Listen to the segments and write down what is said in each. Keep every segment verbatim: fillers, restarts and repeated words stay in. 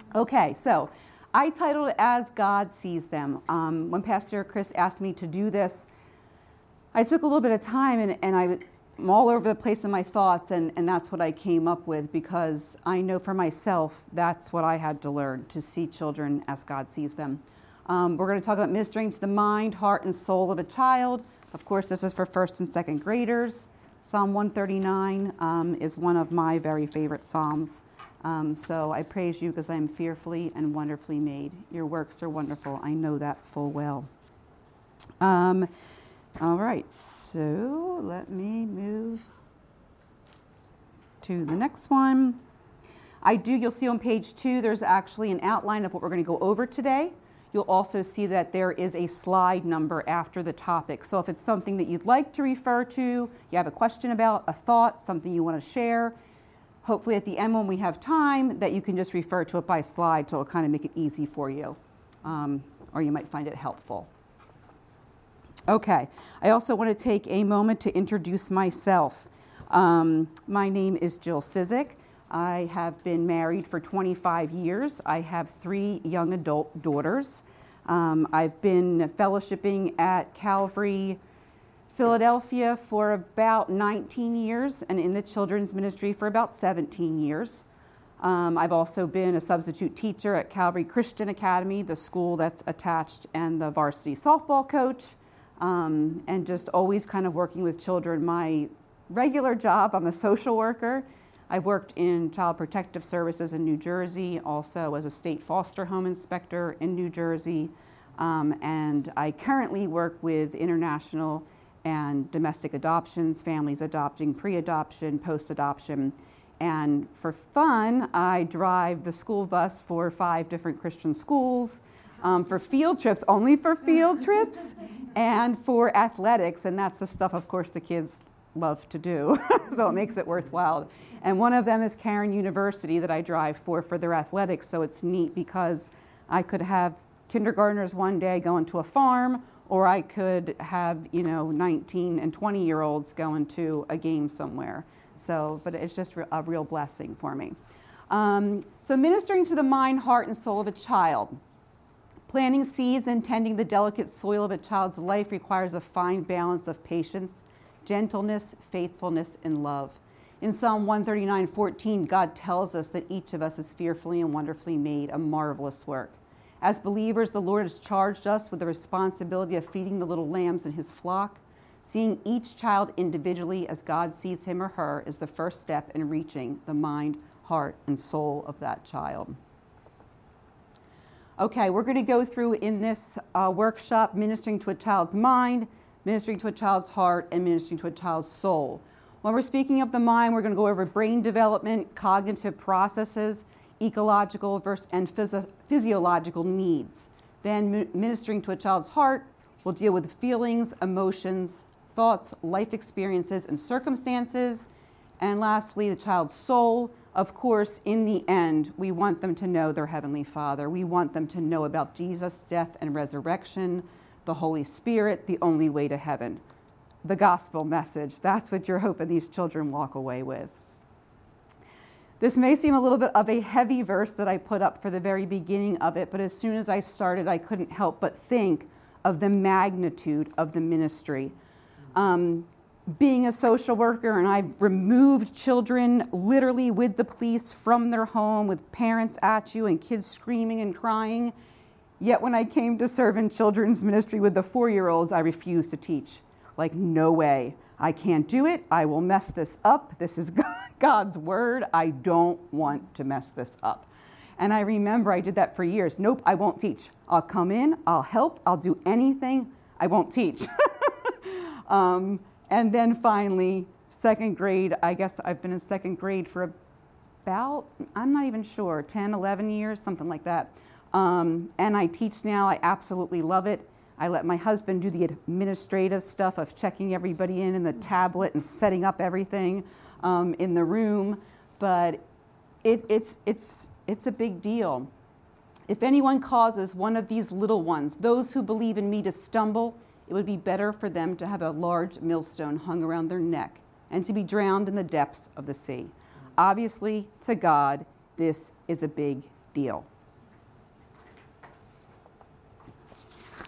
Okay, so I titled it As God Sees Them. Um, when Pastor Chris asked me to do this, I took a little bit of time and, and I, I'm all over the place in my thoughts, and, and that's what I came up with, because I know for myself that's what I had to learn, to see children as God sees them. Um, we're going to talk about ministering to the mind, heart, and soul of a child. Of course, this is for first and second graders. Psalm one thirty-nine um, is one of my very favorite psalms. Um, so I praise you because I am fearfully and wonderfully made. Your works are wonderful. I know that full well. Um, all right, so let me move to the next one. I do, you'll see on page two, there's actually an outline of what we're going to go over today. You'll also see that there is a slide number after the topic. So if it's something that you'd like to refer to, you have a question about, a thought, something you want to share, hopefully at the end when we have time, that you can just refer to it by slide, so it'll kind of make it easy for you. Um, or you might find it helpful. Okay, I also want to take a moment to introduce myself. Um, my name is Jill Cizik. I have been married for twenty-five years. I have three young adult daughters. Um, I've been fellowshipping at Calvary Philadelphia for about nineteen years, and in the children's ministry for about seventeen years. Um, I've also been a substitute teacher at Calvary Christian Academy, the school that's attached, and the varsity softball coach, um, and just always kind of working with children. My regular job, I'm a social worker. I've worked in Child Protective Services in New Jersey, also as a state foster home inspector in New Jersey, um, and I currently work with international and domestic adoptions, families adopting, pre-adoption, post-adoption. And for fun, I drive the school bus for five different Christian schools, um, for field trips, only for field trips, and for athletics, and that's the stuff, of course, the kids love to do, so it makes it worthwhile. And one of them is Cairn University that I drive for for their athletics, so it's neat because I could have kindergartners one day going to a farm, or I could have, you know, nineteen and twenty year olds going to a game somewhere. So, but it's just a real blessing for me. Um, so ministering to the mind, heart, and soul of a child. Planting seeds and tending the delicate soil of a child's life requires a fine balance of patience, gentleness, faithfulness, and love. In Psalm one thirty-nine fourteen, God tells us that each of us is fearfully and wonderfully made, a marvelous work. As believers, the Lord has charged us with the responsibility of feeding the little lambs in his flock. Seeing each child individually as God sees him or her is the first step in reaching the mind, heart, and soul of that child. Okay, we're going to go through in this uh, workshop ministering to a child's mind, ministering to a child's heart, and ministering to a child's soul. When we're speaking of the mind, we're going to go over brain development, cognitive processes, ecological versus and physio- physiological needs. Then ministering to a child's heart, we'll deal with feelings, emotions, thoughts, life experiences, and circumstances. And lastly, the child's soul. Of course, in the end, we want them to know their Heavenly Father. We want them to know about Jesus' death and resurrection, the Holy Spirit, the only way to heaven. The gospel message. That's what you're hoping these children walk away with. This may seem a little bit of a heavy verse that I put up for the very beginning of it, but as soon as I started, I couldn't help but think of the magnitude of the ministry. Um, being a social worker, and I've removed children literally with the police from their home with parents at you and kids screaming and crying. Yet when I came to serve in children's ministry with the four-year-olds, I refused to teach. Like, no way. I can't do it. I will mess this up. This is God's word. I don't want to mess this up. And I remember I did that for years. Nope, I won't teach. I'll come in, I'll help, I'll do anything. I won't teach. um, and then finally, second grade, I guess I've been in second grade for about, I'm not even sure, ten, eleven years, something like that. Um, and I teach now. I absolutely love it. I let my husband do the administrative stuff of checking everybody in in the tablet and setting up everything um, in the room. But it, it's, it's, it's a big deal. If anyone causes one of these little ones, those who believe in me, to stumble, it would be better for them to have a large millstone hung around their neck and to be drowned in the depths of the sea. Obviously, to God, this is a big deal.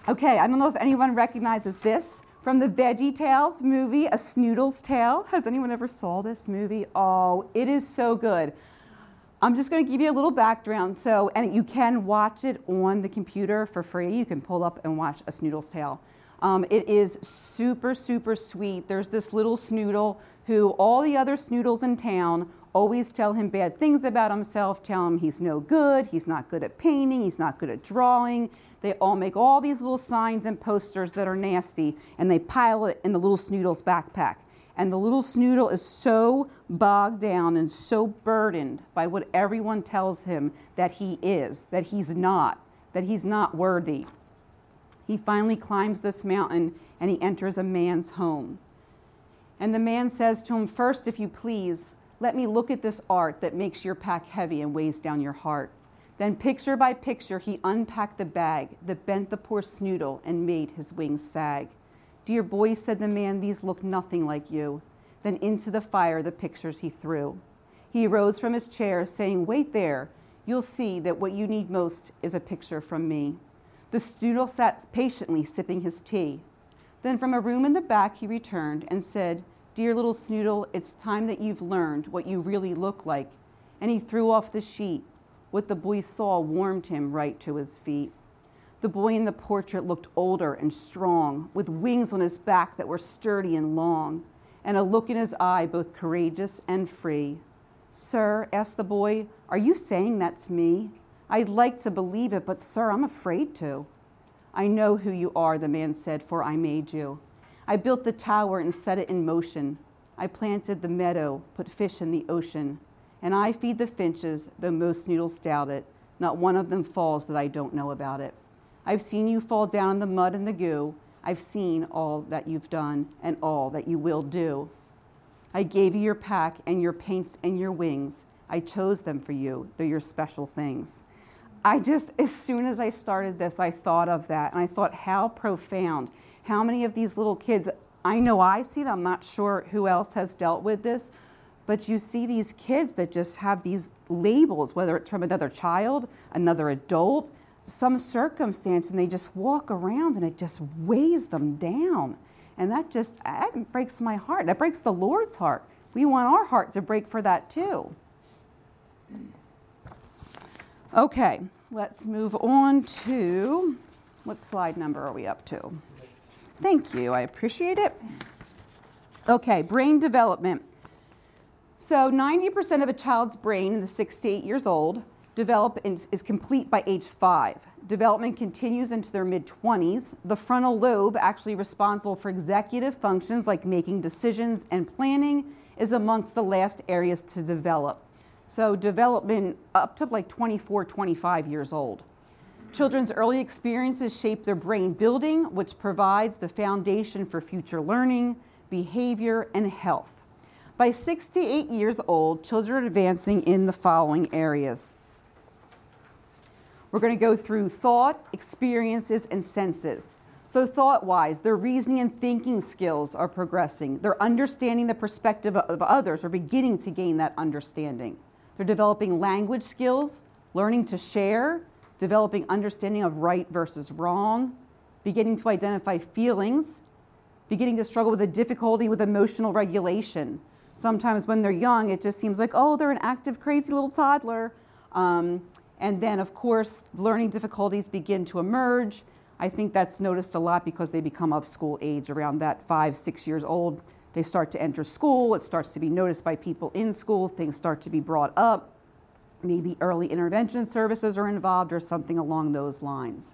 Okay, I don't know if anyone recognizes this from the VeggieTales movie, A Snoodle's Tale. Has anyone ever saw this movie? Oh, it is so good. I'm just going to give you a little background. So, and you can watch it on the computer for free. You can pull up and watch A Snoodle's Tale. Um, it is super, super sweet. There's this little Snoodle who all the other Snoodles in town always tell him bad things about himself, tell him he's no good, he's not good at painting, he's not good at drawing. They all make all these little signs and posters that are nasty, and they pile it in the little Snoodle's backpack. And the little Snoodle is so bogged down and so burdened by what everyone tells him that he is, that he's not, that he's not worthy. He finally climbs this mountain and he enters a man's home. And the man says to him, "First, if you please, let me look at this art that makes your pack heavy and weighs down your heart." Then picture by picture he unpacked the bag that bent the poor Snoodle and made his wings sag. "Dear boy," said the man, "these look nothing like you." Then into the fire the pictures he threw. He rose from his chair saying, "Wait there, you'll see that what you need most is a picture from me." The Snoodle sat patiently sipping his tea. Then from a room in the back he returned and said, "Dear little Snoodle, it's time that you've learned what you really look like." And he threw off the sheet. What the boy saw warmed him right to his feet. The boy in the portrait looked older and strong, with wings on his back that were sturdy and long, and a look in his eye both courageous and free. "Sir," asked the boy, "are you saying that's me? I'd like to believe it, but sir, I'm afraid to." "I know who you are," the man said, "for I made you. I built the tower and set it in motion. I planted the meadow, put fish in the ocean. And I feed the finches, though most Snoodles doubt it. Not one of them falls that I don't know about it. I've seen you fall down in the mud and the goo. I've seen all that you've done and all that you will do. I gave you your pack and your paints and your wings. I chose them for you. They're your special things." I just, as soon as I started this, I thought of that. And I thought, how profound. How many of these little kids, I know I see them, I'm not sure who else has dealt with this, but you see these kids that just have these labels, whether it's from another child, another adult, some circumstance, and they just walk around and it just weighs them down. And that just, that breaks my heart. That breaks the Lord's heart. We want our heart to break for that too. Okay, let's move on to, what slide number are we up to? Thank you, I appreciate it. Okay, brain development. So ninety percent of a child's brain in the six to eight years old develop and is complete by age five. Development continues into their mid-twenties. The frontal lobe, actually responsible for executive functions like making decisions and planning, is amongst the last areas to develop. So development up to like twenty-four, twenty-five years old. Children's early experiences shape their brain building, which provides the foundation for future learning, behavior, and health. By six to eight years old, children are advancing in the following areas. We're going to go through thought, experiences, and senses. So thought-wise, their reasoning and thinking skills are progressing. They're understanding the perspective of others, or beginning to gain that understanding. They're developing language skills, learning to share, developing understanding of right versus wrong, beginning to identify feelings, beginning to struggle with a difficulty with emotional regulation. Sometimes when they're young, it just seems like, oh, they're an active, crazy little toddler. Um, and then, of course, learning difficulties begin to emerge. I think that's noticed a lot because they become of school age around that five, six years old. They start to enter school. It starts to be noticed by people in school. Things start to be brought up. Maybe early intervention services are involved or something along those lines.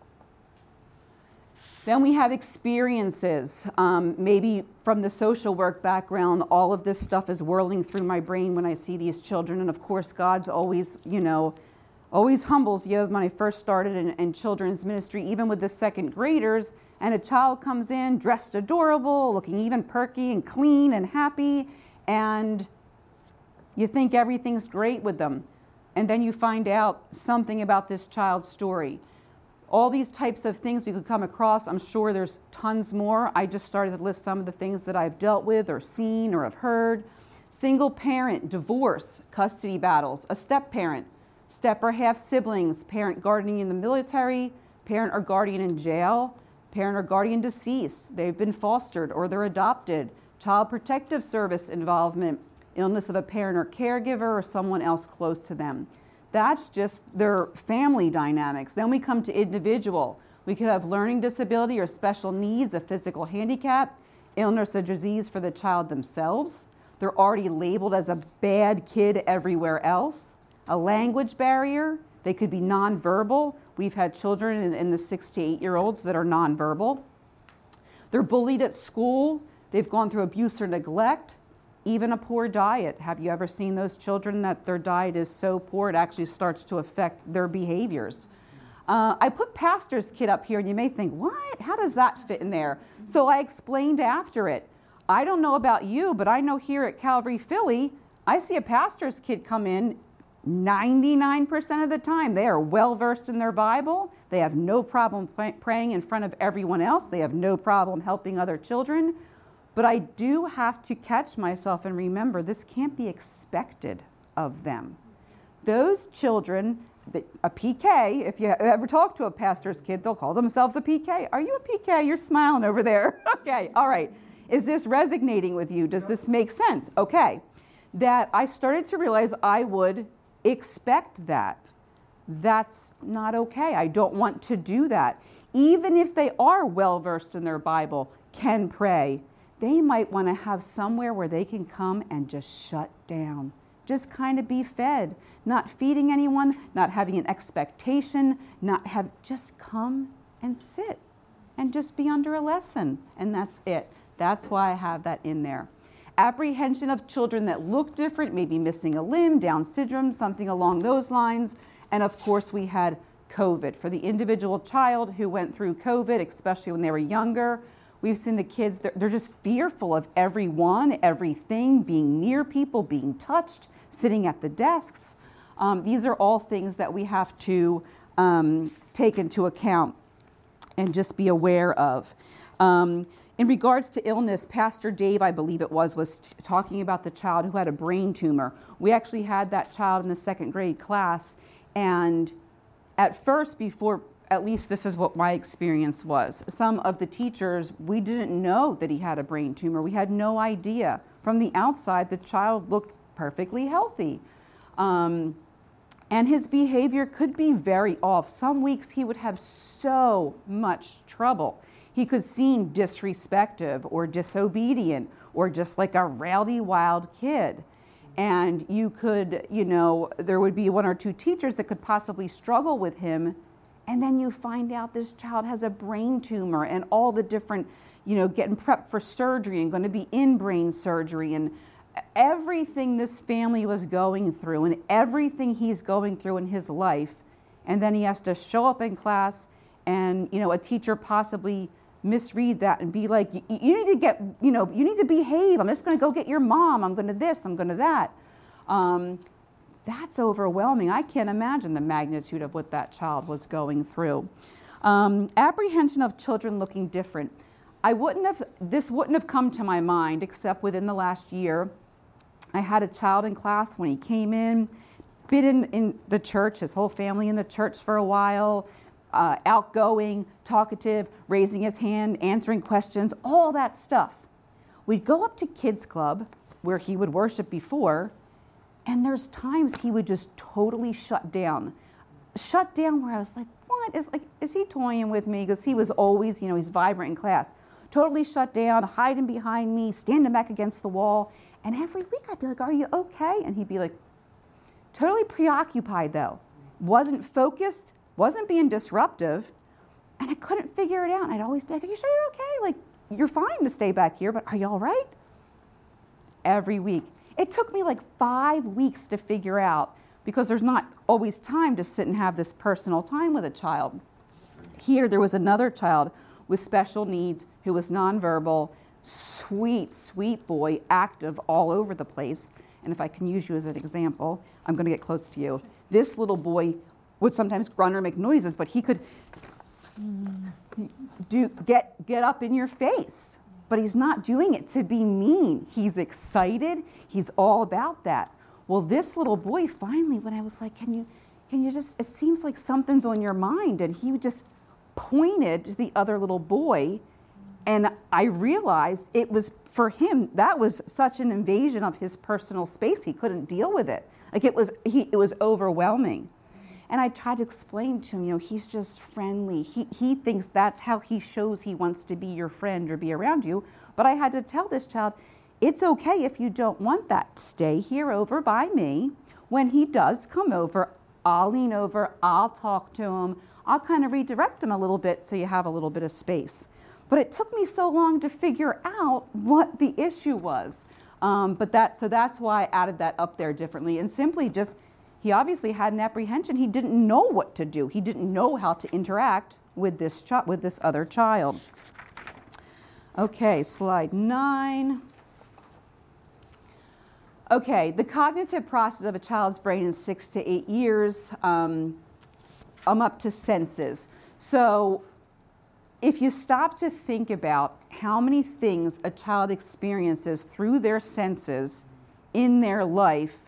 Then we have experiences. Um, maybe from the social work background, all of this stuff is whirling through my brain when I see these children. And of course, God's always, you know, always humbles you. When I first started in, in children's ministry, even with the second graders, and a child comes in dressed adorable, looking even perky and clean and happy, and you think everything's great with them. And then you find out something about this child's story. All these types of things we could come across. I'm sure there's tons more. I just started to list some of the things that I've dealt with or seen or have heard. Single parent, divorce, custody battles, a step parent, step or half siblings, parent guardian in the military, parent or guardian in jail, parent or guardian deceased, they've been fostered or they're adopted, child protective service involvement, illness of a parent or caregiver or someone else close to them. That's just their family dynamics. Then we come to individual. We could have learning disability or special needs, a physical handicap, illness or disease for the child themselves. They're already labeled as a bad kid everywhere else. A language barrier. They could be nonverbal. We've had children in, in the six to eight year olds that are nonverbal. They're bullied at school. They've gone through abuse or neglect. Even a poor diet. Have you ever seen those children that their diet is so poor it actually starts to affect their behaviors? Uh, I put pastor's kid up here and you may think, what? How does that fit in there? So I explained after it. I don't know about you, but I know here at Calvary Philly, I see a pastor's kid come in ninety-nine percent of the time. They are well versed in their Bible. They have no problem pray- praying in front of everyone else. They have no problem helping other children. But I do have to catch myself and remember this can't be expected of them. Those children, a P K, if you ever talk to a pastor's kid, they'll call themselves a P K. Are you a P K? You're smiling over there. Okay, all right. Is this resonating with you? Does this make sense? Okay. That I started to realize I would expect that. That's not okay. I don't want to do that. Even if they are well versed in their Bible, can pray, they might want to have somewhere where they can come and just shut down. Just kind of be fed. Not feeding anyone, not having an expectation, not have, just come and sit and just be under a lesson. And that's it. That's why I have that in there. Apprehension of children that look different, maybe missing a limb, Down syndrome, something along those lines. And of course we had COVID. For the individual child who went through COVID, especially when they were younger, we've seen the kids, they're, they're just fearful of everyone, everything, being near people, being touched, sitting at the desks. Um, these are all things that we have to um, take into account and just be aware of. Um, in regards to illness, Pastor Dave, I believe it was, was t- talking about the child who had a brain tumor. We actually had that child in the second grade class, and at first, before, at least this is what my experience was, some of the teachers, we didn't know that he had a brain tumor. We had no idea. From the outside, the child looked perfectly healthy. Um, and his behavior could be very off. Some weeks he would have so much trouble. He could seem disrespectful or disobedient or just like a rowdy, wild kid. And you could, you know, there would be one or two teachers that could possibly struggle with him. And then you find out this child has a brain tumor and all the different, you know, getting prepped for surgery and going to be in brain surgery and everything this family was going through and everything he's going through in his life. And then he has to show up in class and, you know, a teacher possibly misread that and be like, you, you need to get, you know, you need to behave. I'm just going to go get your mom. I'm going to this, I'm going to that. Um, that's overwhelming. I can't imagine the magnitude of what that child was going through. Um, apprehension of children looking different. I wouldn't have, this wouldn't have come to my mind except within the last year. I had a child in class when he came in, been in, in the church, his whole family in the church for a while, uh, outgoing, talkative, raising his hand, answering questions, all that stuff. We'd go up to Kids Club, where he would worship before, and there's times he would just totally shut down. Shut down where I was like, what? Is, like, is he toying with me? Because he was always, you know, he's vibrant in class. Totally shut down, hiding behind me, standing back against the wall. And every week I'd be like, are you okay? And he'd be like, totally preoccupied though. Wasn't focused, wasn't being disruptive. And I couldn't figure it out. And I'd always be like, are you sure you're okay? Like, you're fine to stay back here, but are you all right? Every week. It took me like five weeks to figure out because there's not always time to sit and have this personal time with a child. Here, there was another child with special needs who was nonverbal, sweet, sweet boy, active all over the place. And if I can use you as an example, I'm going to get close to you. This little boy would sometimes grunt or make noises, but he could do get get up in your face. But he's not doing it to be mean. He's excited. He's all about that. Well, this little boy finally, when I was like, can you, can you just, it seems like something's on your mind. And he would just pointed to the other little boy, and I realized it was, for him, that was such an invasion of his personal space. He couldn't deal with it. Like it was, he, it was overwhelming. And I tried to explain to him, you know, he's just friendly. He, he thinks that's how he shows he wants to be your friend or be around you. But I had to tell this child, it's okay if you don't want that. Stay here over by me. When he does come over, I'll lean over, I'll talk to him. I'll kind of redirect him a little bit so you have a little bit of space. But it took me so long to figure out what the issue was. Um, but that, so that's why I added that up there differently. And simply just, he obviously had an apprehension. He didn't know what to do. He didn't know how to interact with this, chi- with this other child. Okay, slide nine. Okay, the cognitive process of a child's brain in six to eight years, um, I'm up to senses. So if you stop to think about how many things a child experiences through their senses in their life,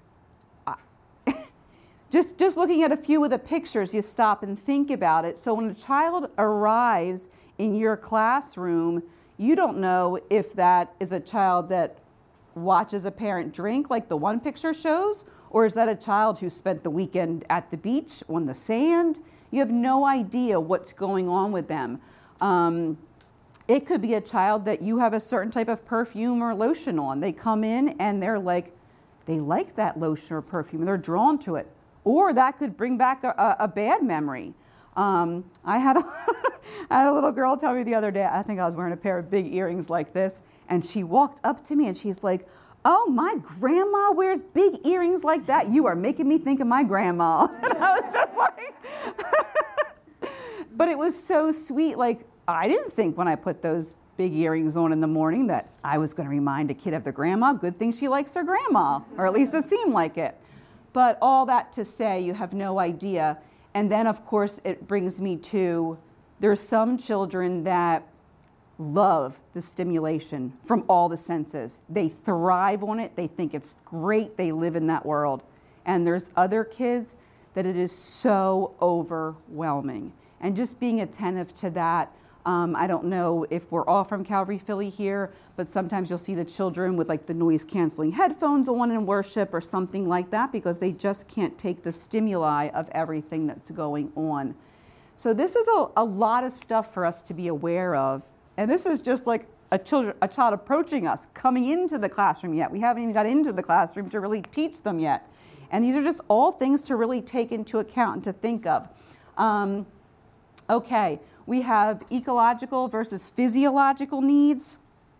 just, just looking at a few of the pictures, you stop and think about it. So when a child arrives in your classroom, you don't know if that is a child that watches a parent drink like the one picture shows, or is that a child who spent the weekend at the beach on the sand? You have no idea what's going on with them. Um, it could be a child that you have a certain type of perfume or lotion on. They come in and they're like, they like that lotion or perfume, and they're drawn to it. Or that could bring back a, a bad memory. Um, I had a, I had a little girl tell me the other day, I think I was wearing a pair of big earrings like this, and she walked up to me and she's like, oh, my grandma wears big earrings like that. You are making me think of my grandma. And I was just like, but it was so sweet. Like, I didn't think when I put those big earrings on in the morning that I was going to remind a kid of their grandma. Good thing she likes her grandma, or at least it seemed like it. But all that to say, you have no idea. And then, of course, it brings me to, there's some children that love the stimulation from all the senses. They thrive on it. They think it's great. They live in that world. And there's other kids that it is so overwhelming. And just being attentive to that. Um, I don't know if we're all from Calvary Philly here, but sometimes you'll see the children with like the noise canceling headphones on in worship or something like that, because they just can't take the stimuli of everything that's going on. So this is a, a lot of stuff for us to be aware of. And this is just like a, children, a child approaching us, coming into the classroom yet. We haven't even got into the classroom to really teach them yet. And these are just all things to really take into account and to think of. Um, okay, we have ecological versus physiological needs.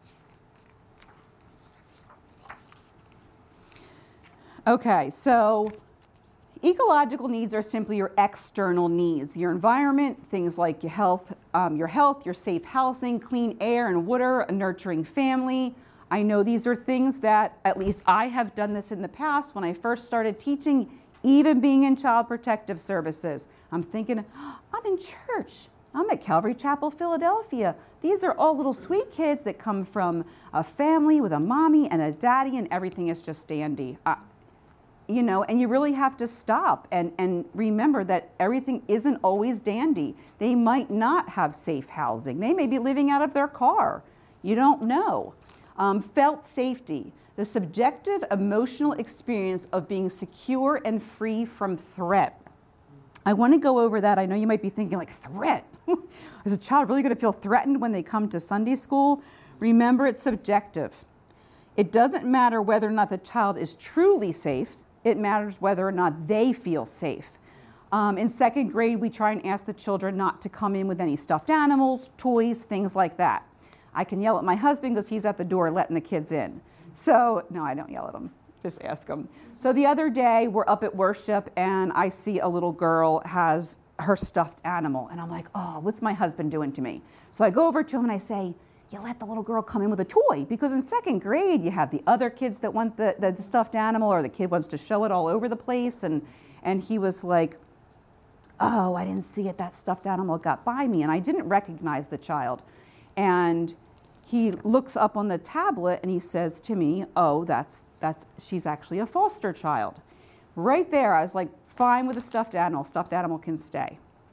Okay, so ecological needs are simply your external needs, your environment, things like your health, um, your health, your safe housing, clean air and water, a nurturing family. I know these are things that, at least I have done this in the past when I first started teaching, even being in Child Protective Services. I'm thinking, oh, I'm in church. I'm at Calvary Chapel, Philadelphia. These are all little sweet kids that come from a family with a mommy and a daddy, and everything is just dandy. Uh, You know, and you really have to stop and, and remember that everything isn't always dandy. They might not have safe housing. They may be living out of their car. You don't know. Um, felt safety, the subjective emotional experience of being secure and free from threat. I want to go over that. I know you might be thinking, like, threat? Is a child really going to feel threatened when they come to Sunday school? Remember, it's subjective. It doesn't matter whether or not the child is truly safe. It matters whether or not they feel safe. Um, in second grade, we try and ask the children not to come in with any stuffed animals, toys, things like that. I can yell at my husband because he's at the door letting the kids in. So, no, I don't yell at him. Just ask him. So the other day, we're up at worship, and I see a little girl has her stuffed animal. And I'm like, oh, what's my husband doing to me? So I go over to him and I say, you let the little girl come in with a toy, because in second grade you have the other kids that want the, the, the stuffed animal, or the kid wants to show it all over the place. And, and he was like, oh, I didn't see it. That stuffed animal got by me. And I didn't recognize the child. And he looks up on the tablet and he says to me, oh, that's, that's, she's actually a foster child. Right there, I was like, fine with a stuffed animal. Stuffed animal can stay.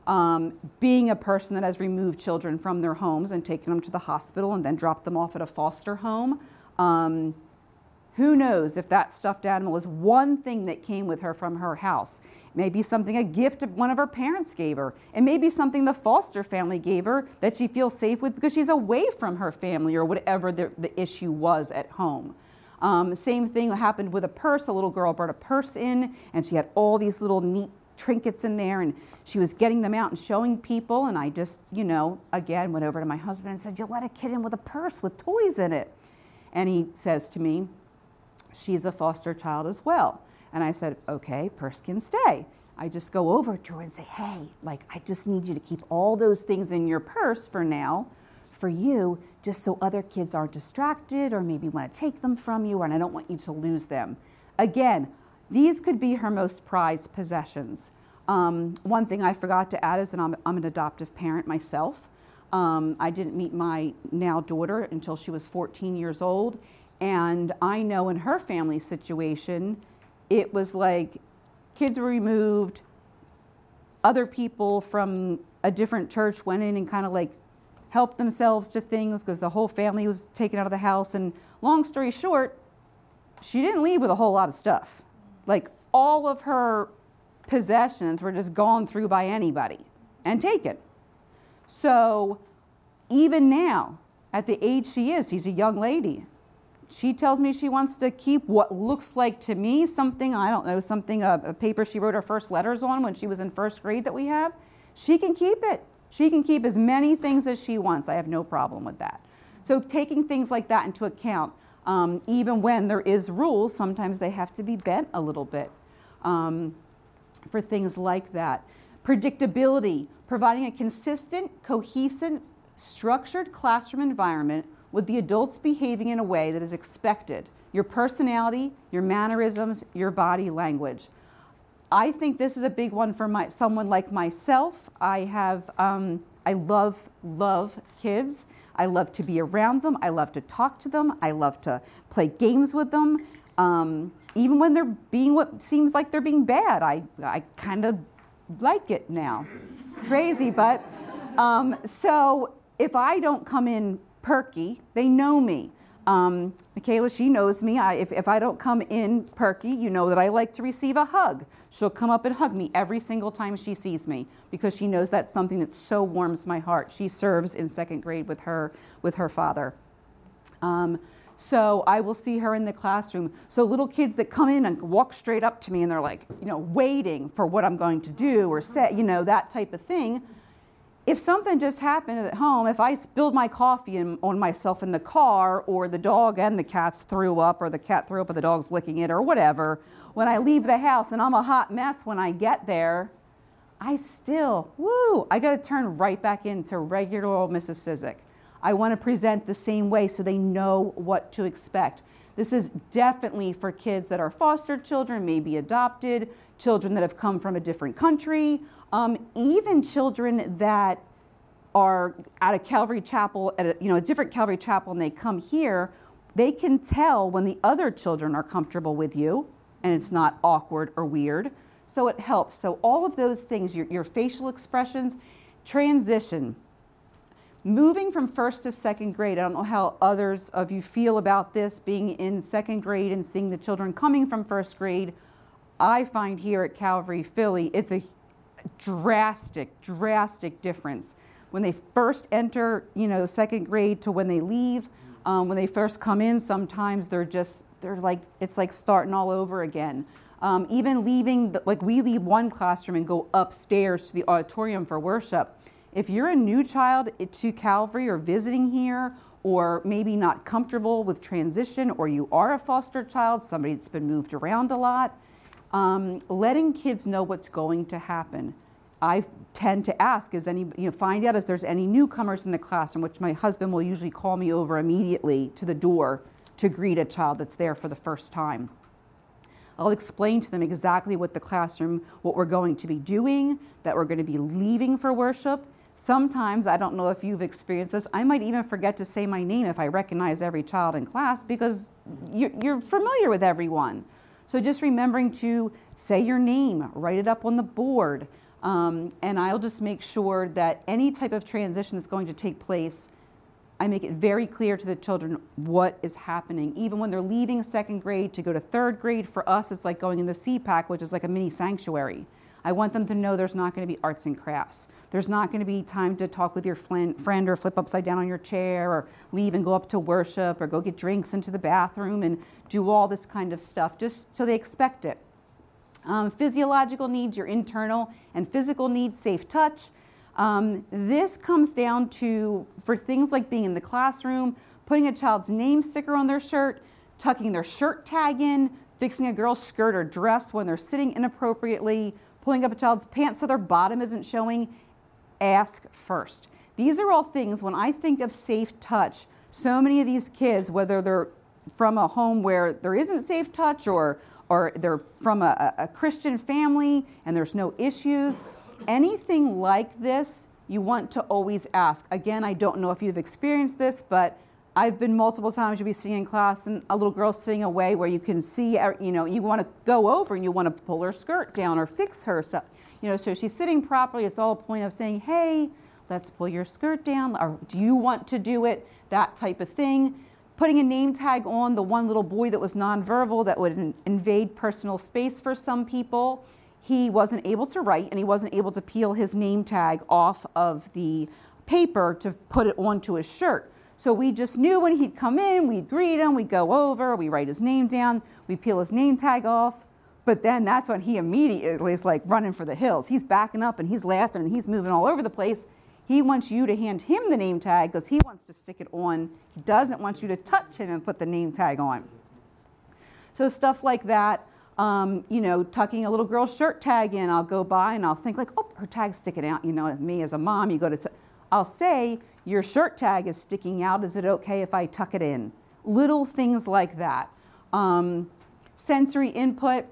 Um, being a person that has removed children from their homes and taken them to the hospital and then dropped them off at a foster home. Um, who knows if that stuffed animal is one thing that came with her from her house. Maybe something, a gift one of her parents gave her. It may be something the foster family gave her that she feels safe with because she's away from her family or whatever the, the issue was at home. Um, same thing happened with a purse. A little girl brought a purse in and she had all these little neat trinkets in there and she was getting them out and showing people, and I just, you know, again went over to my husband and said, you let a kid in with a purse with toys in it. And he says to me, she's a foster child as well. And I said, okay, purse can stay. I just go over to her and say, hey, like, I just need you to keep all those things in your purse for now, for you, just so other kids aren't distracted or maybe want to take them from you, and I don't want you to lose them. Again, these could be her most prized possessions. Um, one thing I forgot to add is that I'm, I'm an adoptive parent myself. Um, I didn't meet my now daughter until she was fourteen years old. And I know in her family situation, it was like kids were removed, other people from a different church went in and kind of like helped themselves to things because the whole family was taken out of the house. And long story short, she didn't leave with a whole lot of stuff. Like all of her possessions were just gone through by anybody and taken. So even now, at the age she is, she's a young lady. She tells me she wants to keep what looks like to me something, I don't know, something, a, a paper she wrote her first letters on when she was in first grade that we have. She can keep it. She can keep as many things as she wants. I have no problem with that. So taking things like that into account, um, even when there is rules, sometimes they have to be bent a little bit um, for things like that. Predictability, providing a consistent, cohesive, structured classroom environment with the adults behaving in a way that is expected. Your personality, your mannerisms, your body language. I think this is a big one for my, someone like myself. I have, um, I love, love kids. I love to be around them. I love to talk to them. I love to play games with them. Um, even when they're being what seems like they're being bad, I, I kind of like it now. Crazy, but um, so if I don't come in perky, they know me. Um, Michaela, she knows me. I, if, if I don't come in perky, you know that I like to receive a hug. She'll come up and hug me every single time she sees me because she knows that's something that so warms my heart. She serves in second grade with her, with her father. Um, so I will see her in the classroom. So little kids that come in and walk straight up to me and they're like, you know, waiting for what I'm going to do or say, you know, that type of thing. If something just happened at home, if I spilled my coffee in, on myself in the car, or the dog and the cats threw up, or the cat threw up and the dog's licking it, or whatever, when I leave the house and I'm a hot mess when I get there, I still, woo, I got to turn right back into regular old Missus Sizik. I want to present the same way so they know what to expect. This is definitely for kids that are foster children, maybe adopted, children that have come from a different country, um, even children that are at a Calvary Chapel, at a, you know, a different Calvary Chapel, and they come here. They can tell when the other children are comfortable with you, and it's not awkward or weird. So it helps. So all of those things, your, your facial expressions, transition. Moving from first to second grade, I don't know how others of you feel about this, being in second grade and seeing the children coming from first grade. I find here at Calvary Philly, it's a drastic, drastic difference. When they first enter, you know, second grade to when they leave, um, when they first come in, sometimes they're just, they're like, it's like starting all over again. Um, even leaving, the, like we leave one classroom and go upstairs to the auditorium for worship. If you're a new child to Calvary or visiting here, or maybe not comfortable with transition, or you are a foster child, somebody that's been moved around a lot, um, letting kids know what's going to happen. I tend to ask, is any, you know, find out if there's any newcomers in the classroom, which my husband will usually call me over immediately to the door to greet a child that's there for the first time. I'll explain to them exactly what the classroom, what we're going to be doing, that we're going to be leaving for worship. Sometimes, I don't know if you've experienced this, I might even forget to say my name if I recognize every child in class because you're familiar with everyone. So just remembering to say your name, write it up on the board. Um, and I'll just make sure that any type of transition that's going to take place, I make it very clear to the children what is happening. Even when they're leaving second grade to go to third grade, for us it's like going in the C PAC, which is like a mini sanctuary. I want them to know there's not going to be arts and crafts. There's not going to be time to talk with your friend or flip upside down on your chair or leave and go up to worship or go get drinks into the bathroom and do all this kind of stuff, just so they expect it. Um, physiological needs, your internal and physical needs, safe touch. Um, this comes down to, for things like being in the classroom, putting a child's name sticker on their shirt, tucking their shirt tag in, fixing a girl's skirt or dress when they're sitting inappropriately, pulling up a child's pants so their bottom isn't showing. Ask first. These are all things, when I think of safe touch, so many of these kids, whether they're from a home where there isn't safe touch or or they're from a, a Christian family and there's no issues, anything like this, you want to always ask. Again, I don't know if you've experienced this, but I've been multiple times, you'll be sitting in class and a little girl sitting away where you can see, you know, you want to go over and you want to pull her skirt down or fix her. So, you know, so she's sitting properly. It's all a point of saying, hey, let's pull your skirt down. Or do you want to do it? That type of thing. Putting a name tag on the one little boy that was nonverbal that would in- invade personal space for some people. He wasn't able to write and he wasn't able to peel his name tag off of the paper to put it onto his shirt. So we just knew when he'd come in, we'd greet him, we'd go over, we write his name down, we peel his name tag off. But then that's when he immediately is like running for the hills. He's backing up and he's laughing and he's moving all over the place. He wants you to hand him the name tag because he wants to stick it on. He doesn't want you to touch him and put the name tag on. So stuff like that, um, you know, tucking a little girl's shirt tag in. I'll go by and I'll think like, oh, her tag's sticking out. You know, me as a mom, you go to, t- I'll say, your shirt tag is sticking out. Is it okay if I tuck it in? Little things like that. Um, sensory input,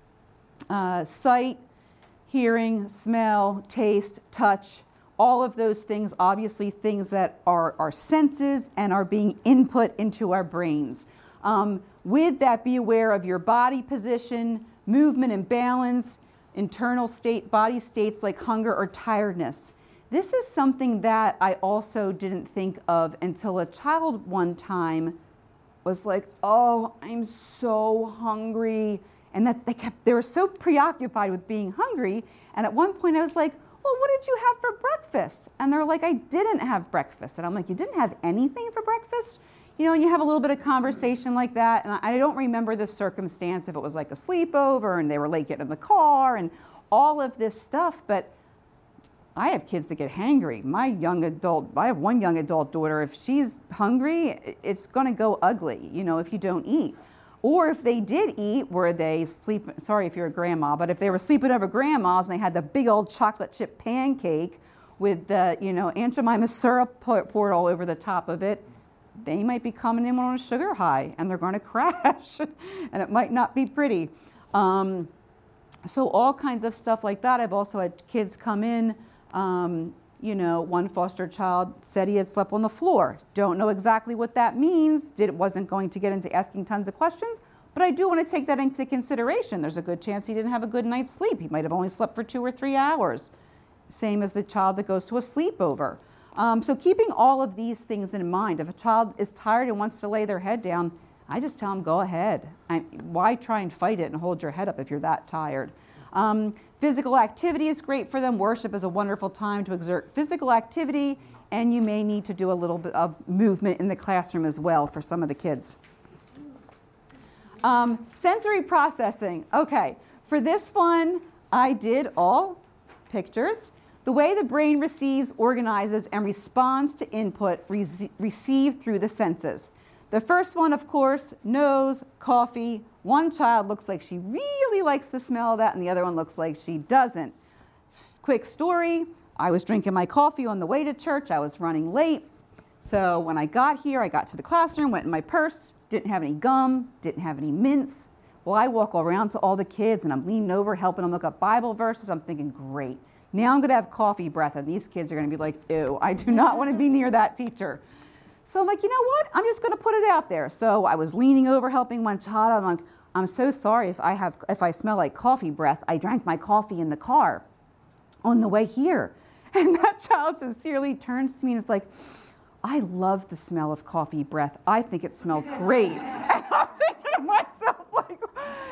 uh, sight, hearing, smell, taste, touch. All of those things, obviously things that are our senses and are being input into our brains. Um, with that, be aware of your body position, movement and balance, internal state, body states like hunger or tiredness. This is something that I also didn't think of until a child one time was like, oh, I'm so hungry. And that's, they kept, they were so preoccupied with being hungry. And at one point I was like, well, what did you have for breakfast? And they're like, I didn't have breakfast. And I'm like, you didn't have anything for breakfast? You know, and you have a little bit of conversation like that. And I don't remember the circumstance, if it was like a sleepover and they were late getting in the car and all of this stuff. But I have kids that get hangry. My young adult, I have one young adult daughter, if she's hungry, it's going to go ugly, you know, if you don't eat. Or if they did eat, were they sleep? Sorry if you're a grandma, but if they were sleeping over grandma's and they had the big old chocolate chip pancake with the, you know, Aunt Jemima syrup poured all over the top of it, they might be coming in on a sugar high and they're going to crash, and it might not be pretty. Um, so all kinds of stuff like that. I've also had kids come in. Um, You know, one foster child said he had slept on the floor. Don't know exactly what that means. Did wasn't going to get into asking tons of questions, but I do want to take that into consideration. There's a good chance he didn't have a good night's sleep. He might have only slept for two or three hours. Same as the child that goes to a sleepover. Um, so keeping all of these things in mind. If a child is tired and wants to lay their head down, I just tell them, go ahead. I, why try and fight it and hold your head up if you're that tired? Um, physical activity is great for them. Worship is a wonderful time to exert physical activity, and you may need to do a little bit of movement in the classroom as well for some of the kids. Um, sensory processing. Okay, for this one, I did all pictures. The way the brain receives, organizes, and responds to input re- received through the senses. The first one, of course, nose, coffee. One child looks like she really likes the smell of that, and the other one looks like she doesn't. Quick story, I was drinking my coffee on the way to church. I was running late. So when I got here, I got to the classroom, went in my purse, didn't have any gum, didn't have any mints. Well, I walk around to all the kids, and I'm leaning over, helping them look up Bible verses. I'm thinking, great. Now I'm going to have coffee breath, and these kids are going to be like, ew, I do not want to be near that teacher. So I'm like, you know what? I'm just going to put it out there. So I was leaning over helping one child. I'm like, I'm so sorry if I have if I smell like coffee breath. I drank my coffee in the car. on the way here. And that child sincerely turns to me and is like, I love the smell of coffee breath. I think it smells great. And I'm thinking to myself, like,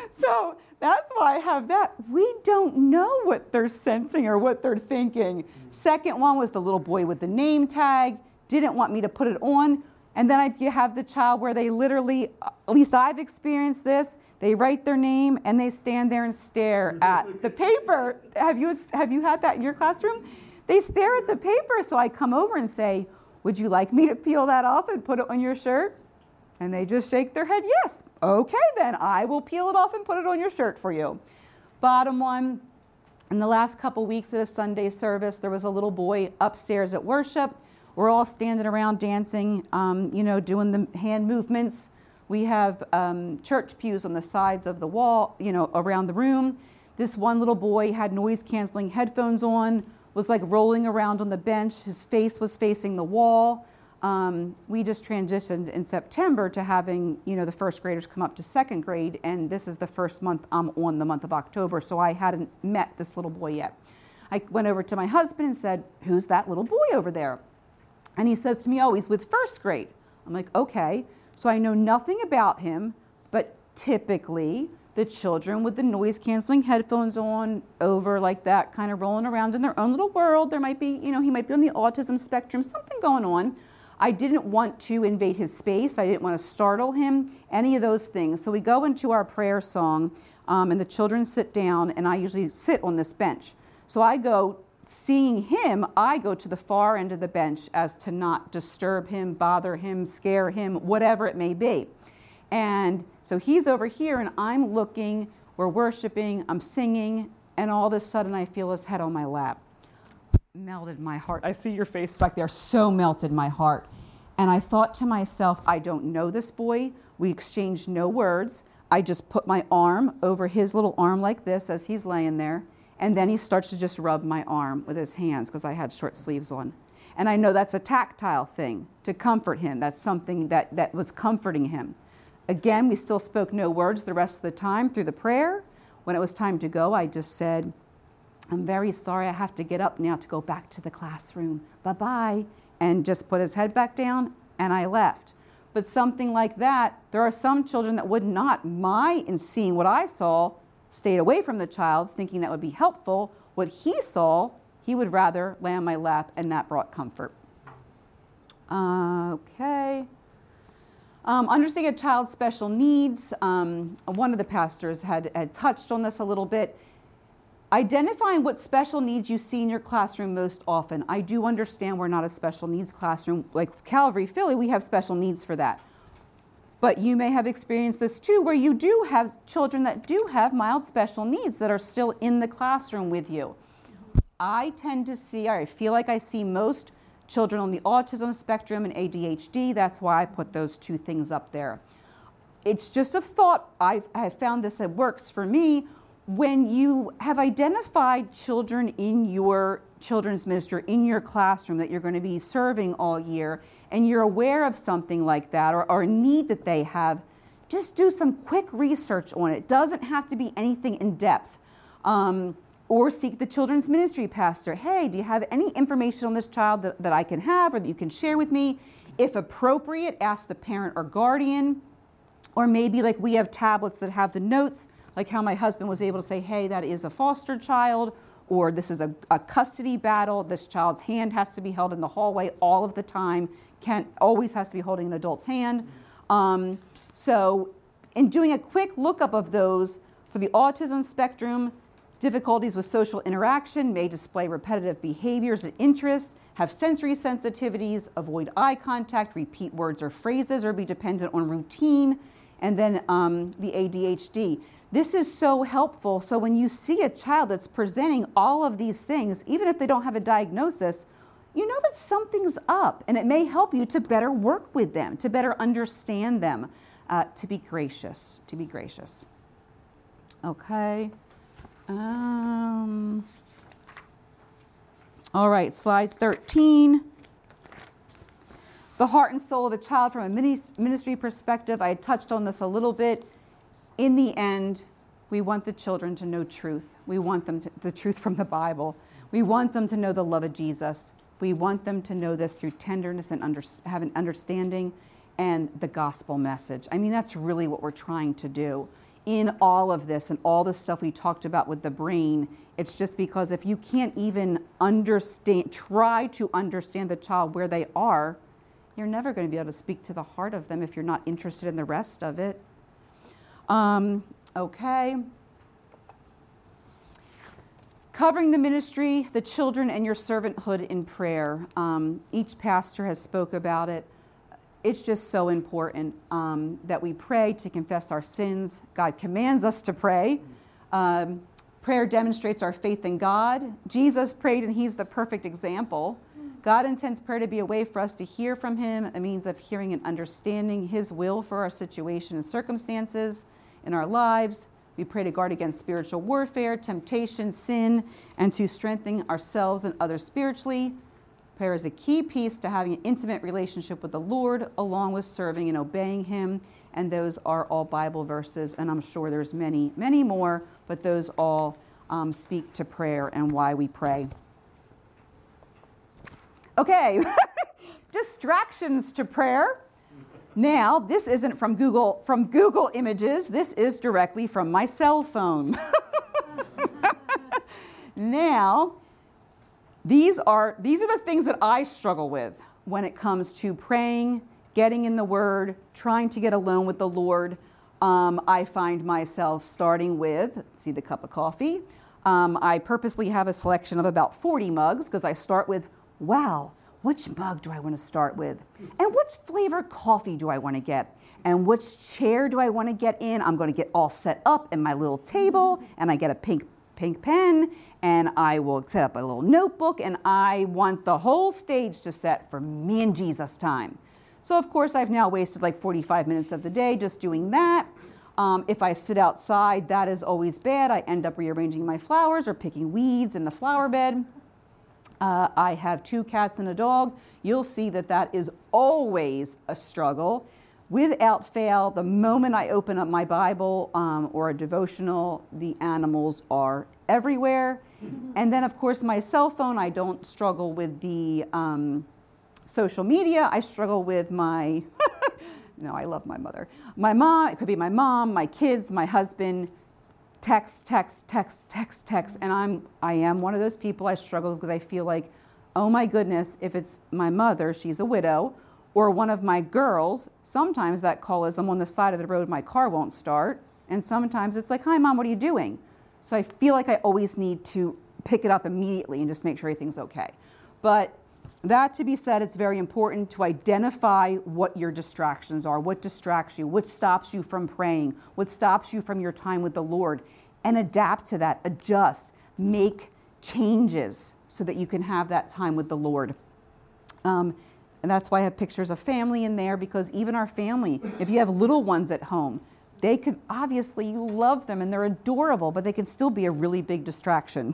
so that's why I have that. We don't know what they're sensing or what they're thinking. Second one was the little boy with the name tag, didn't want me to put it on. And then I, you have the child where they literally, at least I've experienced this, they write their name and they stand there and stare at the paper. Have you, have you had that in your classroom? They stare at the paper, so I come over and say, would you like me to peel that off and put it on your shirt? And they just shake their head, yes. Okay, then I will peel it off and put it on your shirt for you. Bottom one, in the last couple weeks at a Sunday service, there was a little boy upstairs at worship. We're all standing around dancing, um, you know, doing the hand movements. We have um, church pews on the sides of the wall, you know, around the room. This one little boy had noise-canceling headphones on, was like rolling around on the bench. His face was facing the wall. Um, we just transitioned in September to having, you know, the first graders come up to second grade, and this is the first month I'm on, the month of October, so I hadn't met this little boy yet. I went over to my husband and said, who's that little boy over there? And he says to me, oh, he's with first grade. I'm like, okay. So I know nothing about him, but typically the children with the noise-canceling headphones on, over like that, kind of rolling around in their own little world. There might be, you know, he might be on the autism spectrum, something going on. I didn't want to invade his space. I didn't want to startle him, any of those things. So we go into our prayer song, um, and the children sit down, and I usually sit on this bench. So I go, seeing him, I go to the far end of the bench as to not disturb him, bother him, scare him, whatever it may be. And so he's over here, and I'm looking, we're worshiping, I'm singing, and all of a sudden I feel his head on my lap. Melted my heart. I see your face back there, so melted my heart. And I thought to myself, I don't know this boy. We exchanged no words. I just put my arm over his little arm like this as he's laying there. And then he starts to just rub my arm with his hands because I had short sleeves on. And I know that's a tactile thing to comfort him. That's something that, that was comforting him. Again, we still spoke no words the rest of the time through the prayer. When it was time to go, I just said, I'm very sorry, I have to get up now to go back to the classroom. Bye-bye. And just put his head back down, and I left. But something like that, there are some children that would not mind in seeing what I saw, stayed away from the child, thinking that would be helpful. What he saw, he would rather lay on my lap, and that brought comfort. Uh, okay. Um, understanding a child's special needs. Um, one of the pastors had, had touched on this a little bit. Identifying what special needs you see in your classroom most often. I do understand we're not a special needs classroom. Like Calvary Philly, we have special needs for that. But you may have experienced this too, where you do have children that do have mild special needs that are still in the classroom with you. I tend to see, I feel like I see most children on the autism spectrum and A D H D. That's why I put those two things up there. It's just a thought. I've, I've found this, it works for me. When you have identified children in your children's ministry, in your classroom that you're going to be serving all year, and you're aware of something like that or, or a need that they have, just do some quick research on it. It doesn't have to be anything in depth. Um, or seek the children's ministry pastor. Hey, do you have any information on this child that, that I can have or that you can share with me? If appropriate, ask the parent or guardian. Or maybe like we have tablets that have the notes, like how my husband was able to say, hey, that is a foster child, or this is a, a custody battle. This child's hand has to be held in the hallway all of the time. Can't, always has to be holding an adult's hand. Um, so in doing a quick lookup of those for the autism spectrum, difficulties with social interaction, may display repetitive behaviors and interests, have sensory sensitivities, avoid eye contact, repeat words or phrases, or be dependent on routine, and then um, the A D H D. This is so helpful. So when you see a child that's presenting all of these things, even if they don't have a diagnosis, you know that something's up, and it may help you to better work with them, to better understand them, uh, to be gracious, to be gracious. Okay. Um, all right, slide thirteen. The heart and soul of a child from a ministry perspective. I had touched on this a little bit. In the end, we want the children to know truth. We want them to, the truth from the Bible. We want them to know the love of Jesus. We want them to know this through tenderness and under, have an understanding and the gospel message. I mean, that's really what we're trying to do in all of this and all the stuff we talked about with the brain. It's just because if you can't even understand, try to understand the child where they are, you're never going to be able to speak to the heart of them if you're not interested in the rest of it. Um, okay. Covering the ministry, the children, and your servanthood in prayer. Um, each pastor has spoke about it. It's just so important um, that we pray to confess our sins. God commands us to pray. Um, prayer demonstrates our faith in God. Jesus prayed, and he's the perfect example. God intends prayer to be a way for us to hear from him, a means of hearing and understanding his will for our situation and circumstances in our lives. We pray to guard against spiritual warfare, temptation, sin, and to strengthen ourselves and others spiritually. Prayer is a key piece to having an intimate relationship with the Lord, along with serving and obeying him. And those are all Bible verses, and I'm sure there's many, many more, but those all um, speak to prayer and why we pray. Okay, distractions to prayer. Now, this isn't from Google from Google Images. This is directly from my cell phone. Now, these are these are the things that I struggle with when it comes to praying, getting in the Word, trying to get alone with the Lord. Um, I find myself starting with, see the cup of coffee. Um, I purposely have a selection of about forty mugs because I start with, wow, which mug do I want to start with? And which flavor coffee do I want to get? And which chair do I want to get in? I'm going to get all set up in my little table, and I get a pink pink pen, and I will set up a little notebook, and I want the whole stage to set for me and Jesus time. So, of course, I've now wasted like forty-five minutes of the day just doing that. Um, if I sit outside, that is always bad. I end up rearranging my flowers or picking weeds in the flower bed. Uh, I have two cats and a dog. You'll see that that is always a struggle. Without fail, the moment I open up my Bible um, or a devotional, the animals are everywhere. And then, of course, my cell phone, I don't struggle with the um, social media. I struggle with my, no, I love my mother. My mom, it could be my mom, my kids, my husband. Text, text, text, text, text, and I'm, I am one of those people. I struggle because I feel like, oh my goodness, if it's my mother, she's a widow, or one of my girls, sometimes that call is I'm on the side of the road, my car won't start, and sometimes it's like, hi mom, what are you doing? So I feel like I always need to pick it up immediately and just make sure everything's okay. But that to be said, it's very important to identify what your distractions are, what distracts you, what stops you from praying, what stops you from your time with the Lord, and adapt to that, adjust, make changes so that you can have that time with the Lord. Um, and that's why I have pictures of family in there, because even our family, if you have little ones at home, they could, obviously you love them and they're adorable, but they can still be a really big distraction.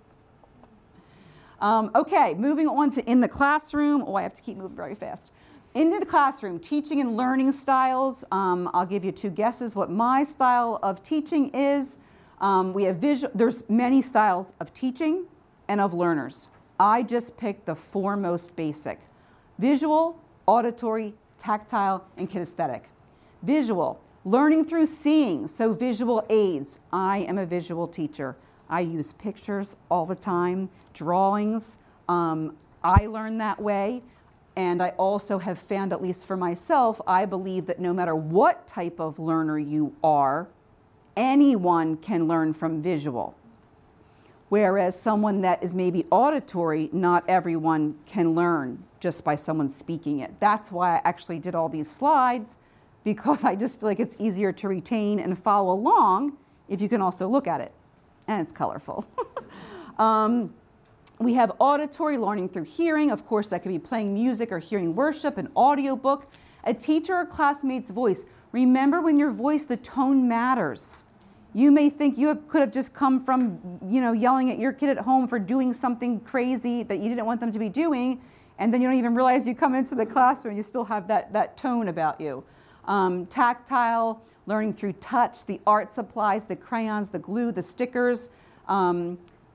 Um, okay, moving on to in the classroom. Oh, I have to keep moving very fast. In the classroom, teaching and learning styles. Um, I'll give you two guesses what my style of teaching is. Um, we have visual. There's many styles of teaching and of learners. I just picked the four most basic: visual, auditory, tactile, and kinesthetic. Visual, learning through seeing, so visual aids. I am a visual teacher. I use pictures all the time, drawings. Um, I learn that way. And I also have found, at least for myself, I believe that no matter what type of learner you are, anyone can learn from visual. Whereas someone that is maybe auditory, not everyone can learn just by someone speaking it. That's why I actually did all these slides, because I just feel like it's easier to retain and follow along if you can also look at it. And it's colorful. um, we have auditory, learning through hearing. Of course, that could be playing music or hearing worship, an audiobook, a teacher or classmate's voice. Remember, when your voice, the tone matters. You may think you have, could have just come from, you know, yelling at your kid at home for doing something crazy that you didn't want them to be doing, and then you don't even realize you come into the classroom, you still have that, that tone about you. Um, tactile, learning through touch, the art supplies, the crayons, the glue, the stickers. Um,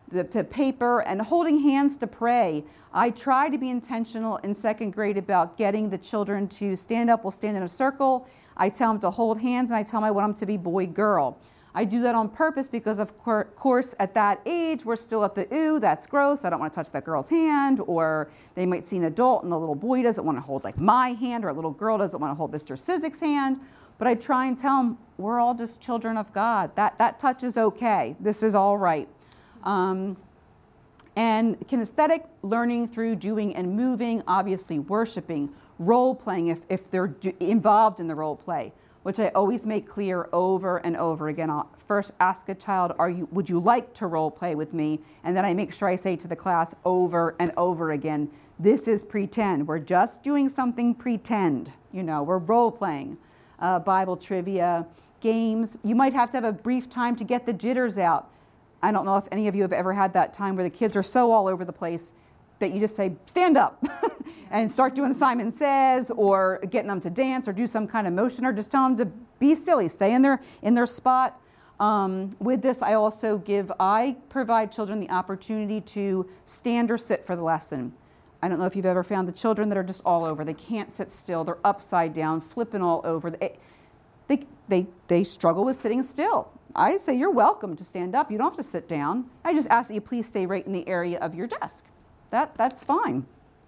the, the paper, and holding hands to pray. I try to be intentional in second grade about getting the children to stand up. We'll stand in a circle. I tell them to hold hands, and I tell them I want them to be boy, girl. I do that on purpose because, of course, at that age, we're still at the, ooh, that's gross. I don't want to touch that girl's hand. Or they might see an adult and the little boy doesn't want to hold like my hand, or a little girl doesn't want to hold Mister Sizik's hand. But I try and tell them we're all just children of God. That, that touch is okay. This is all right. Um, and kinesthetic learning through doing and moving, obviously worshiping, role playing if, if they're do, involved in the role play, which I always make clear over and over again. I'll first ask a child, "Are you? Would you like to role play with me?" And then I make sure I say to the class over and over again, "This is pretend. We're just doing something pretend. You know, we're role playing." Uh, Bible trivia, games. You might have to have a brief time to get the jitters out. I don't know if any of you have ever had that time where the kids are so all over the place that you just say, "Stand up," and start doing Simon Says, or getting them to dance or do some kind of motion, or just tell them to be silly, stay in their, in their spot. Um, with this, I also give, I provide children the opportunity to stand or sit for the lesson. I don't know if you've ever found the children that are just all over. They can't sit still. They're upside down, flipping all over. They, they, they, they struggle with sitting still. I say, you're welcome to stand up. You don't have to sit down. I just ask that you please stay right in the area of your desk. That, that's fine.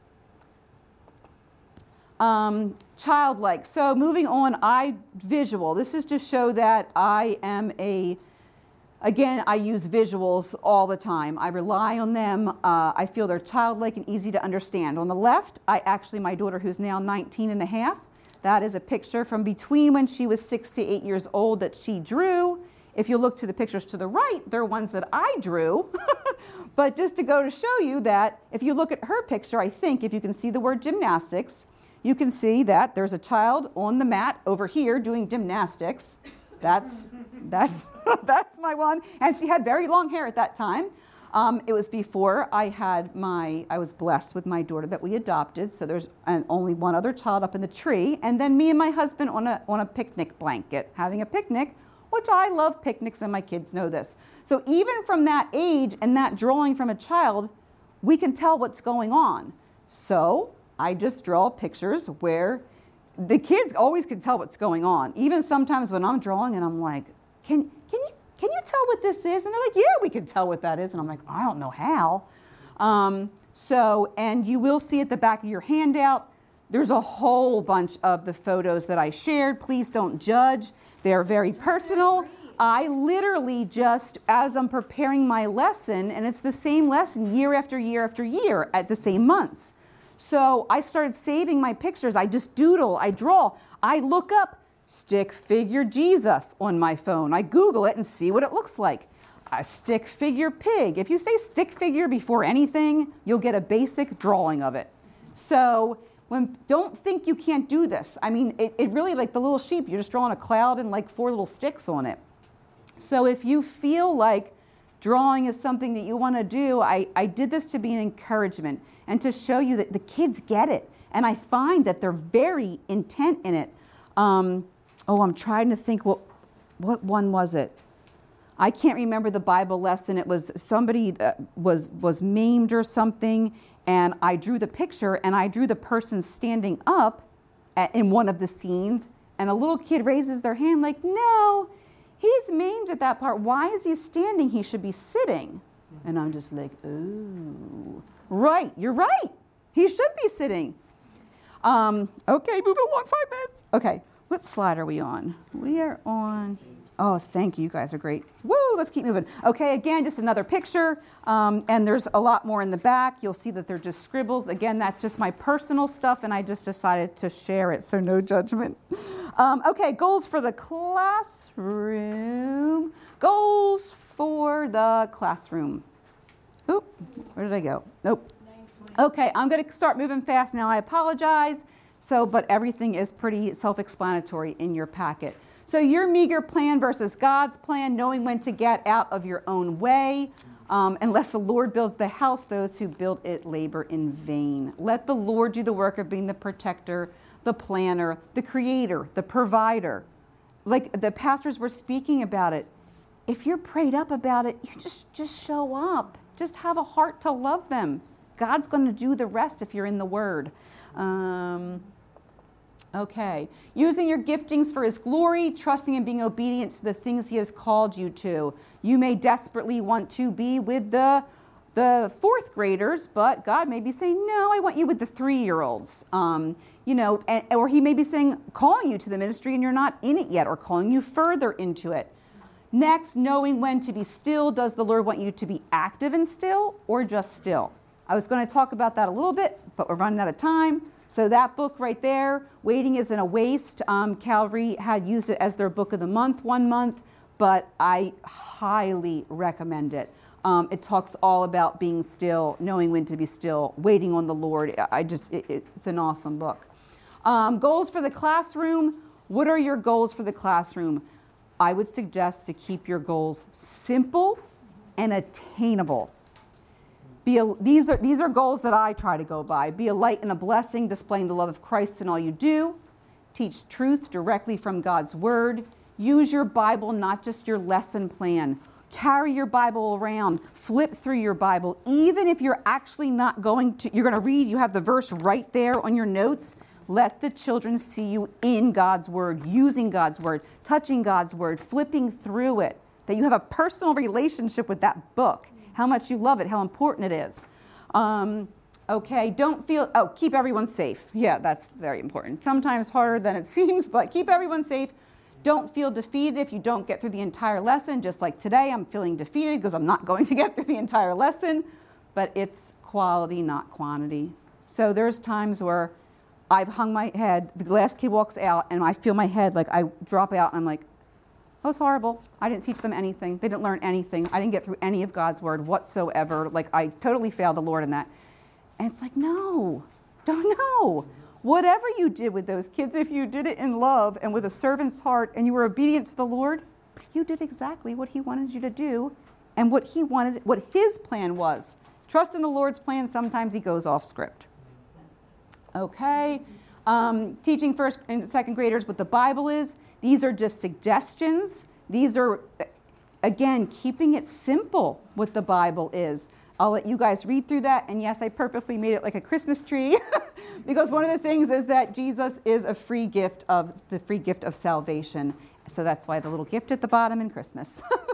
Um, childlike. So moving on, I visual. This is to show that I am a, again, I use visuals all the time. I rely on them. Uh, I feel they're childlike and easy to understand. On the left, I actually, my daughter who's now nineteen and a half, that is a picture from between when she was six to eight years old that she drew. If you look to the pictures to the right, they're ones that I drew. But just to go to show you that if you look at her picture, I think if you can see the word gymnastics, you can see that there's a child on the mat over here doing gymnastics. That's, that's, that's my one. And she had very long hair at that time. Um, it was before I had my, I was blessed with my daughter that we adopted. So there's an, only one other child up in the tree. And then me and my husband on a, on a picnic blanket, having a picnic, which I love picnics and my kids know this. So even from that age and that drawing from a child, we can tell what's going on. So I just draw pictures where the kids always can tell what's going on. Even sometimes when I'm drawing and I'm like, can, can you can you tell what this is? And they're like, yeah, we can tell what that is. And I'm like, I don't know how. Um, so, and you will see at the back of your handout, there's a whole bunch of the photos that I shared. Please don't judge. They're very personal. I literally just, as I'm preparing my lesson, and it's the same lesson year after year after year at the same months. So I started saving my pictures. I just doodle, I draw. I look up stick figure Jesus on my phone. I Google it and see what it looks like. A stick figure pig. If you say stick figure before anything, you'll get a basic drawing of it. So when, don't think you can't do this. I mean, it, it really, like the little sheep, you're just drawing a cloud and like four little sticks on it. So if you feel like drawing is something that you want to do, I, I did this to be an encouragement and to show you that the kids get it. And I find that they're very intent in it. Um, oh, I'm trying to think, what, what one was it? I can't remember the Bible lesson. It was somebody that was, was maimed or something, and I drew the picture, and I drew the person standing up at, in one of the scenes, and a little kid raises their hand like, no, he's maimed at that part. Why is he standing? He should be sitting. And I'm just like, ooh, right, you're right. He should be sitting. Um, okay, moving along, five minutes. Okay, what slide are we on? We are on, oh, thank you, you guys are great. Woo, let's keep moving. Okay, again, just another picture, um, and there's a lot more in the back. You'll see that they're just scribbles. Again, that's just my personal stuff, and I just decided to share it, so no judgment. Um, okay, goals for the classroom. Goals for the classroom. Oop, where did I go? Nope. Okay, I'm going to start moving fast now. I apologize. So, but everything is pretty self-explanatory in your packet. So your meager plan versus God's plan, knowing when to get out of your own way. Um, unless the Lord builds the house, those who build it labor in vain. Let the Lord do the work of being the protector, the planner, the creator, the provider. Like the pastors were speaking about it. If you're prayed up about it, you just, just show up. Just have a heart to love them. God's going to do the rest if you're in the Word. Um, okay. Using your giftings for His glory, trusting and being obedient to the things He has called you to. You may desperately want to be with the the fourth graders, but God may be saying, no, I want you with the three-year-olds. Um, you know, and, or He may be saying, calling you to the ministry and you're not in it yet, or calling you further into it. Next, knowing when to be still. Does the Lord want you to be active and still, or just still? I was going to talk about that a little bit, but we're running out of time. So that book right there, Waiting Isn't a Waste. Um, Calvary had used it as their book of the month one month, but I highly recommend it. Um, it talks all about being still, knowing when to be still, waiting on the Lord. I just, it, it's an awesome book. Um, goals for the classroom. What are your goals for the classroom? I would suggest to keep your goals simple and attainable. Be a, these are these are goals that I try to go by. Be a light and a blessing, displaying the love of Christ in all you do. Teach truth directly from God's Word. Use your Bible, not just your lesson plan. Carry your Bible around. Flip through your Bible. Even if you're actually not going to, you're going to read, you have the verse right there on your notes. Let the children see you in God's Word, using God's Word, touching God's Word, flipping through it. That you have a personal relationship with that book. How much you love it, how important it is. Um, okay, don't feel, oh, keep everyone safe. Yeah, that's very important. Sometimes harder than it seems, but keep everyone safe. Don't feel defeated if you don't get through the entire lesson. Just like today, I'm feeling defeated because I'm not going to get through the entire lesson. But it's quality, not quantity. So there's times where I've hung my head, the last kid walks out, and I feel my head, like I drop out, and I'm like, that was horrible. I didn't teach them anything. They didn't learn anything. I didn't get through any of God's Word whatsoever. Like, I totally failed the Lord in that. And it's like, no, don't know. Whatever you did with those kids, if you did it in love and with a servant's heart and you were obedient to the Lord, you did exactly what He wanted you to do and what He wanted, what His plan was. Trust in the Lord's plan. Sometimes He goes off script. Okay. Um, teaching first and second graders what the Bible is. These are just suggestions. These are, again, keeping it simple what the Bible is. I'll let you guys read through that. And yes, I purposely made it like a Christmas tree because one of the things is that Jesus is a free gift of the free gift of salvation. So that's why the little gift at the bottom in Christmas.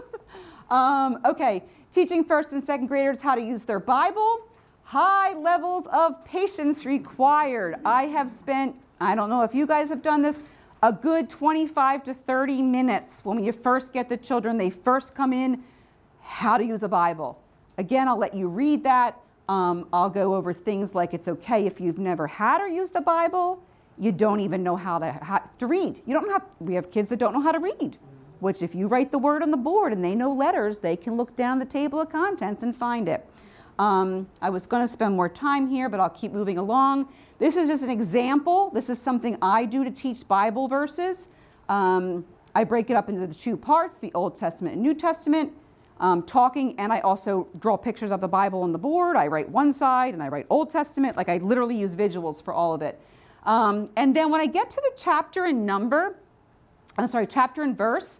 um, okay, teaching first and second graders how to use their Bible. High levels of patience required. I have spent, I don't know if you guys have done this, a good twenty-five to thirty minutes when you first get the children, they first come in, how to use a Bible. Again, I'll let you read that. Um, I'll go over things like it's okay if you've never had or used a Bible, you don't even know how to, how to read. You don't have, we have kids that don't know how to read, which if you write the word on the board and they know letters, they can look down the table of contents and find it. Um, I was going to spend more time here, but I'll keep moving along. This is just an example. This is something I do to teach Bible verses. Um, I break it up into the two parts, the Old Testament and New Testament, um, talking, and I also draw pictures of the Bible on the board. I write one side, and I write Old Testament. Like, I literally use visuals for all of it. Um, and then when I get to the chapter and number, I'm sorry, chapter and verse,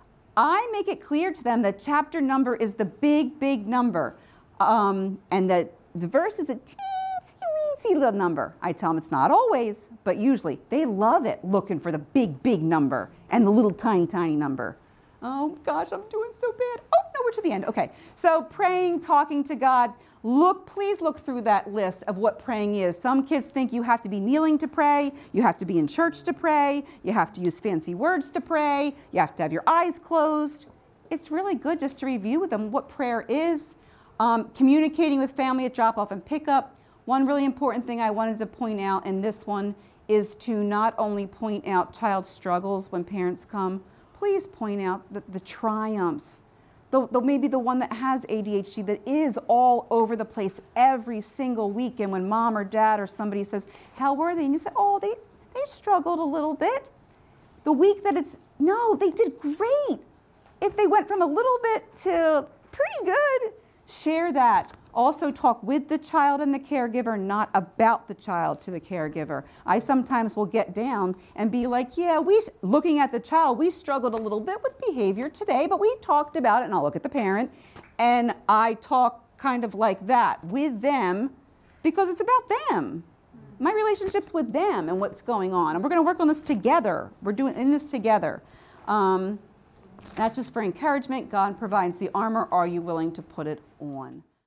I make it clear to them that chapter number is the big, big number. Um, and that the verse is a teensy weensy little number. I tell them it's not always, but usually. They love it, looking for the big, big number and the little tiny, tiny number. Oh gosh, I'm doing so bad. Oh, no, we're to the end. Okay, so praying, talking to God. Look, please look through that list of what praying is. Some kids think you have to be kneeling to pray, you have to be in church to pray, you have to use fancy words to pray, you have to have your eyes closed. It's really good just to review with them what prayer is. Um, communicating with family at drop-off and pickup. One really important thing I wanted to point out in this one is to not only point out child struggles when parents come, please point out the, the triumphs. The, the, maybe the one that has A D H D that is all over the place every single week, and when mom or dad or somebody says, how were they? And you say, oh, they, they struggled a little bit. The week that it's, no, they did great. If they went from a little bit to pretty good, share that. Also talk with the child and the caregiver, not about the child to the caregiver. I sometimes will get down and be like, yeah, we, looking at the child, we struggled a little bit with behavior today, but we talked about it, and I'll look at the parent, and I talk kind of like that with them, because it's about them. My relationship's with them and what's going on. And we're going to work on this together. We're doing in this together. Um, that's just for encouragement. God provides the armor. Are you willing to put it on?